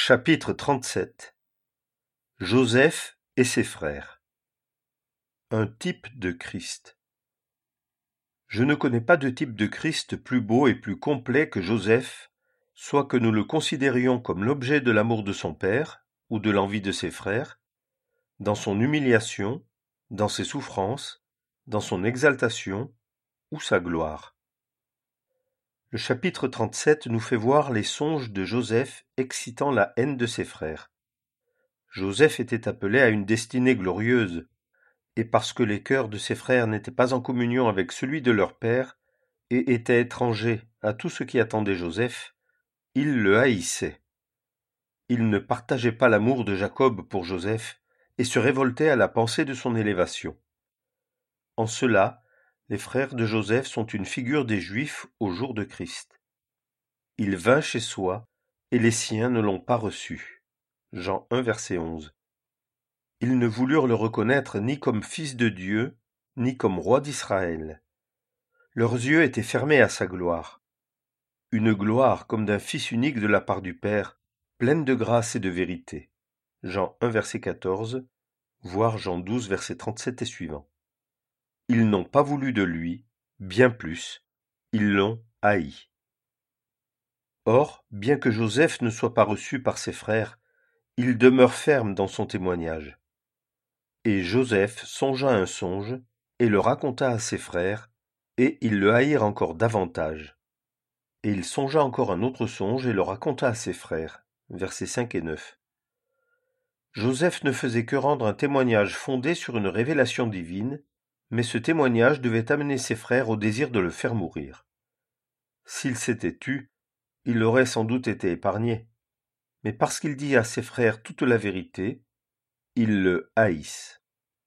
Chapitre 37 Joseph et ses frères. Un type de Christ. Je ne connais pas de type de Christ plus beau et plus complet que Joseph, soit que nous le considérions comme l'objet de l'amour de son père ou de l'envie de ses frères, dans son humiliation, dans ses souffrances, dans son exaltation ou sa gloire. Le chapitre 37 nous fait voir les songes de Joseph excitant la haine de ses frères. Joseph était appelé à une destinée glorieuse, et parce que les cœurs de ses frères n'étaient pas en communion avec celui de leur père, et étaient étrangers à tout ce qui attendait Joseph, ils le haïssaient. Ils ne partageaient pas l'amour de Jacob pour Joseph, et se révoltaient à la pensée de son élévation. En cela, les frères de Joseph sont une figure des Juifs au jour de Christ. Il vint chez soi, et les siens ne l'ont pas reçu. Jean 1, verset 11. Ils ne voulurent le reconnaître ni comme fils de Dieu, ni comme roi d'Israël. Leurs yeux étaient fermés à sa gloire. Une gloire comme d'un fils unique de la part du Père, pleine de grâce et de vérité. Jean 1, verset 14, voire Jean 12, verset 37 et suivant. Ils n'ont pas voulu de lui, bien plus, ils l'ont haï. Or, bien que Joseph ne soit pas reçu par ses frères, il demeure ferme dans son témoignage. Et Joseph songea un songe, et le raconta à ses frères, et ils le haïrent encore davantage. Et il songea encore un autre songe, et le raconta à ses frères. Versets 5 et 9. Joseph ne faisait que rendre un témoignage fondé sur une révélation divine, mais ce témoignage devait amener ses frères au désir de le faire mourir. S'il s'était tu, il aurait sans doute été épargné. Mais parce qu'il dit à ses frères toute la vérité, ils le haïssent.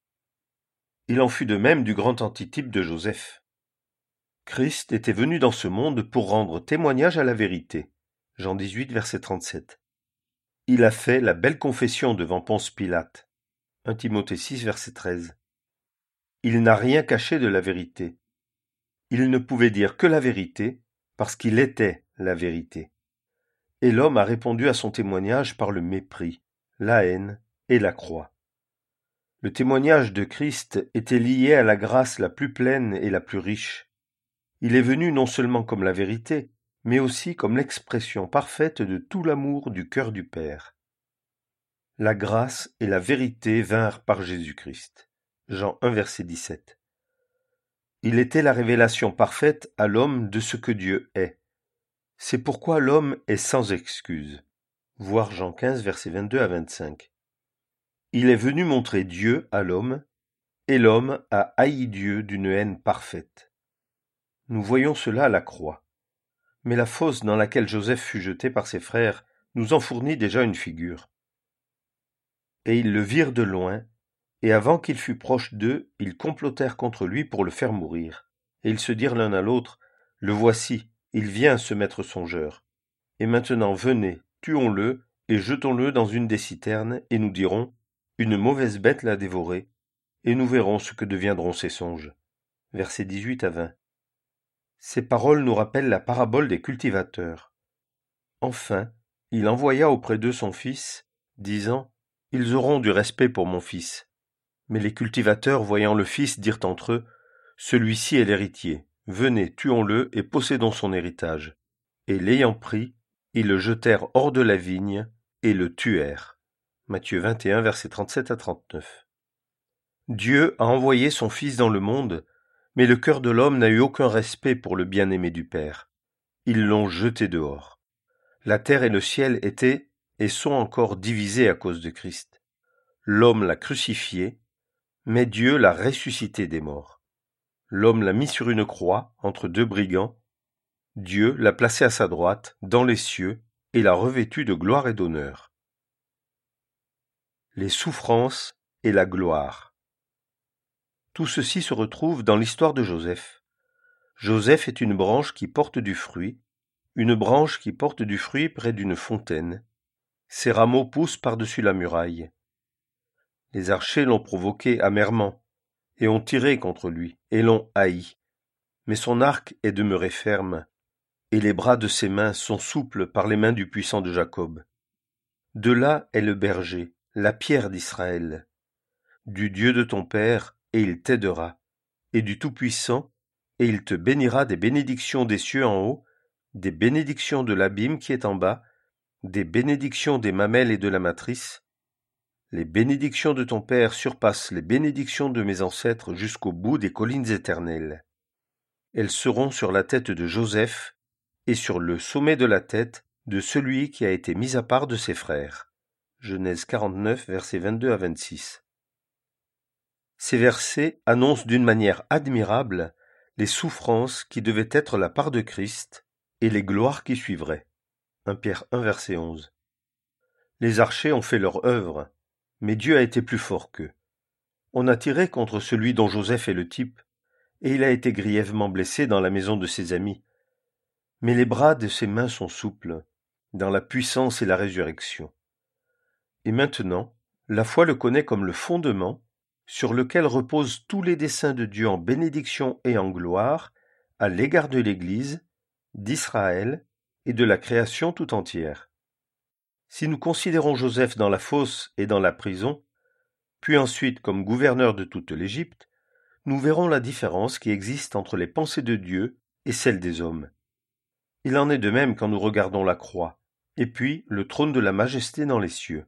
Il en fut de même du grand antitype de Joseph. Christ était venu dans ce monde pour rendre témoignage à la vérité. Jean 18, verset 37. Il a fait la belle confession devant Ponce Pilate. 1 Timothée 6, verset 13. Il n'a rien caché de la vérité. Il ne pouvait dire que la vérité parce qu'il était la vérité. Et l'homme a répondu à son témoignage par le mépris, la haine et la croix. Le témoignage de Christ était lié à la grâce la plus pleine et la plus riche. Il est venu non seulement comme la vérité, mais aussi comme l'expression parfaite de tout l'amour du cœur du Père. La grâce et la vérité vinrent par Jésus-Christ. Jean 1, verset 17. Il était la révélation parfaite à l'homme de ce que Dieu est. C'est pourquoi l'homme est sans excuse. Voir Jean 15, verset 22 à 25. Il est venu montrer Dieu à l'homme, et l'homme a haï Dieu d'une haine parfaite. Nous voyons cela à la croix. Mais la fosse dans laquelle Joseph fut jeté par ses frères nous en fournit déjà une figure. Et ils le virent de loin, et avant qu'il fût proche d'eux, ils complotèrent contre lui pour le faire mourir. Et ils se dirent l'un à l'autre, « Le voici, il vient se mettre songeur. Et maintenant venez, tuons-le, et jetons-le dans une des citernes, et nous dirons, une mauvaise bête l'a dévoré, et nous verrons ce que deviendront ses songes. » Versets 18 à 20. Ces paroles nous rappellent la parabole des cultivateurs. Enfin, il envoya auprès d'eux son fils, disant, « Ils auront du respect pour mon fils. » Mais les cultivateurs, voyant le fils, dirent entre eux, « Celui-ci est l'héritier. Venez, tuons-le et possédons son héritage. » Et l'ayant pris, ils le jetèrent hors de la vigne et le tuèrent. Matthieu 21, versets 37 à 39. Dieu a envoyé son Fils dans le monde, mais le cœur de l'homme n'a eu aucun respect pour le bien-aimé du Père. Ils l'ont jeté dehors. La terre et le ciel étaient et sont encore divisés à cause de Christ. L'homme l'a crucifié, mais Dieu l'a ressuscité des morts. L'homme l'a mis sur une croix entre deux brigands. Dieu l'a placé à sa droite, dans les cieux, et l'a revêtu de gloire et d'honneur. Les souffrances et la gloire. Tout ceci se retrouve dans l'histoire de Joseph. Joseph est une branche qui porte du fruit, une branche qui porte du fruit près d'une fontaine. Ses rameaux poussent par-dessus la muraille. Les archers l'ont provoqué amèrement, et ont tiré contre lui, et l'ont haï. Mais son arc est demeuré ferme, et les bras de ses mains sont souples par les mains du puissant de Jacob. De là est le berger, la pierre d'Israël. Du Dieu de ton père, et il t'aidera, et du Tout-Puissant, et il te bénira des bénédictions des cieux en haut, des bénédictions de l'abîme qui est en bas, des bénédictions des mamelles et de la matrice. Les bénédictions de ton père surpassent les bénédictions de mes ancêtres jusqu'au bout des collines éternelles. Elles seront sur la tête de Joseph et sur le sommet de la tête de celui qui a été mis à part de ses frères. Genèse 49, versets 22 à 26. Ces versets annoncent d'une manière admirable les souffrances qui devaient être la part de Christ et les gloires qui suivraient. 1 Pierre 1, verset 11. Les archers ont fait leur œuvre, mais Dieu a été plus fort qu'eux. On a tiré contre celui dont Joseph est le type, et il a été grièvement blessé dans la maison de ses amis. Mais les bras de ses mains sont souples, dans la puissance et la résurrection. Et maintenant, la foi le connaît comme le fondement sur lequel reposent tous les desseins de Dieu en bénédiction et en gloire à l'égard de l'Église, d'Israël et de la création tout entière. Si nous considérons Joseph dans la fosse et dans la prison, puis ensuite comme gouverneur de toute l'Égypte, nous verrons la différence qui existe entre les pensées de Dieu et celles des hommes. Il en est de même quand nous regardons la croix, et puis le trône de la majesté dans les cieux.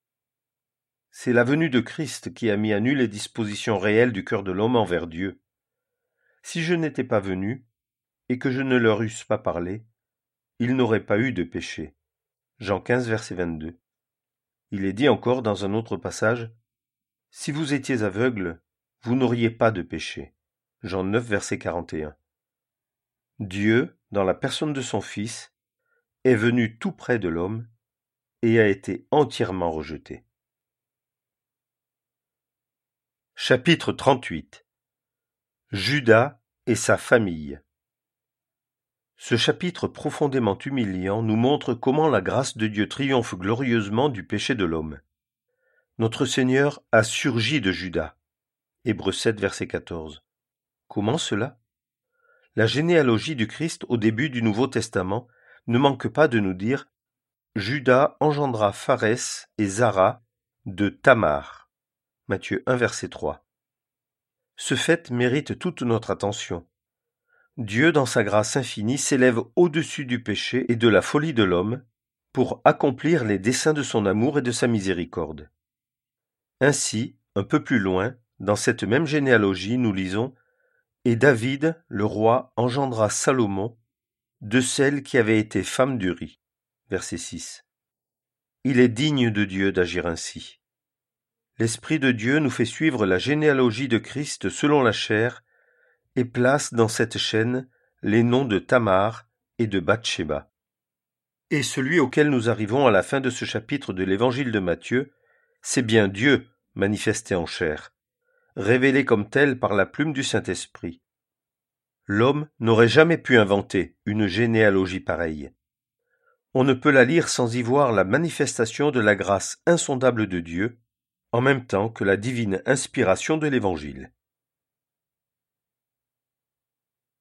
C'est la venue de Christ qui a mis à nu les dispositions réelles du cœur de l'homme envers Dieu. Si je n'étais pas venu, et que je ne leur eusse pas parlé, ils n'auraient pas eu de péché. Jean 15, verset 22. Il est dit encore dans un autre passage, « Si vous étiez aveugles, vous n'auriez pas de péché. » Jean 9, verset 41. Dieu, dans la personne de son Fils, est venu tout près de l'homme et a été entièrement rejeté. Chapitre 38. Judas et sa famille. Ce chapitre profondément humiliant nous montre comment la grâce de Dieu triomphe glorieusement du péché de l'homme. Notre Seigneur a surgi de Judas. Hébreux 7, verset 14. Comment cela ? La généalogie du Christ au début du Nouveau Testament ne manque pas de nous dire « Judas engendra Pharès et Zara de Tamar ». Matthieu 1, verset 3. Ce fait mérite toute notre attention. Dieu, dans sa grâce infinie, s'élève au-dessus du péché et de la folie de l'homme pour accomplir les desseins de son amour et de sa miséricorde. Ainsi, un peu plus loin, dans cette même généalogie, nous lisons « Et David, le roi, engendra Salomon, de celle qui avait été femme d'Uri. » Verset 6. Il est digne de Dieu d'agir ainsi. L'Esprit de Dieu nous fait suivre la généalogie de Christ selon la chair et place dans cette chaîne les noms de Tamar et de Bathsheba. Et celui auquel nous arrivons à la fin de ce chapitre de l'Évangile de Matthieu, c'est bien Dieu manifesté en chair, révélé comme tel par la plume du Saint-Esprit. L'homme n'aurait jamais pu inventer une généalogie pareille. On ne peut la lire sans y voir la manifestation de la grâce insondable de Dieu, en même temps que la divine inspiration de l'Évangile.